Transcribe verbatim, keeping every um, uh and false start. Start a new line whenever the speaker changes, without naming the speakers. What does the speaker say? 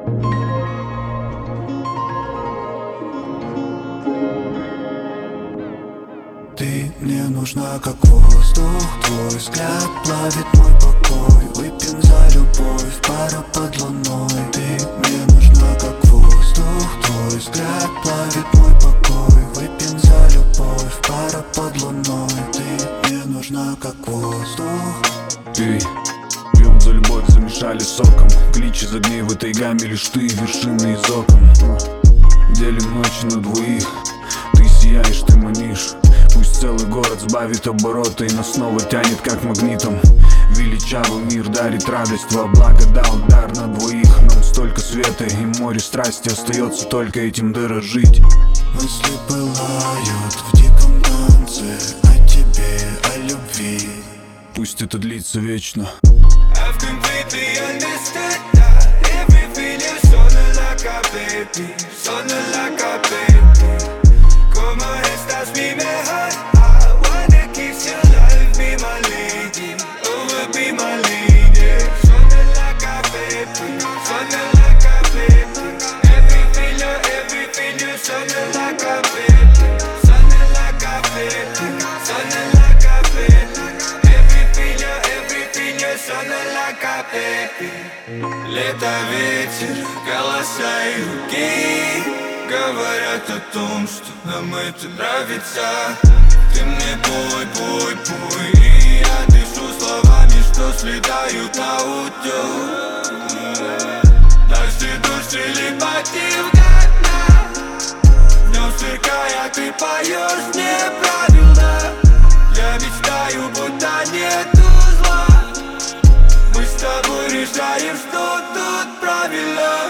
Ты мне нужна как воздух, твой взгляд плавит мой покой. Выпьем за любовь, пара под луной. Ты мне нужна как воздух, твой взгляд плавит мой покой. Выпьем за любовь, пара под луной. Ты мне нужна как воздух.
Ты, пьем за любовь, замешали соком. Клич из огней в этой гамме, лишь ты, вершины из окон. Делим ночи на двоих, ты сияешь, ты манишь. Пусть целый город сбавит обороты и нас снова тянет как магнитом. Величавый мир дарит радость, во благо дал дар на двоих. Нам столько света и море страсти, остается только этим дорожить.
Мысли пылают в диком танце о тебе, о любви.
Пусть это длится вечно.
I've completely understood that everything is on a like a baby, on a like a baby. Como estás, mi mejor? I wanna kiss your life, be my lady, oh, be my lady. On a like a baby, on a like a baby. Everything, you're everything, you're on a like a baby, on a like a baby, on a like a baby. Everything, you're everything, you're on a like a baby. Лето, ветер, голоса и руки говорят о том, что нам это нравится. Ты мне пой, пой, пой, и я дышу словами, что слетают на утёк. Наши души лепотим до дна, в нём сверкая ты поешь мне правильно. Я мечтаю, будто нету зла. Мы с тобой решаем, что тут правильно.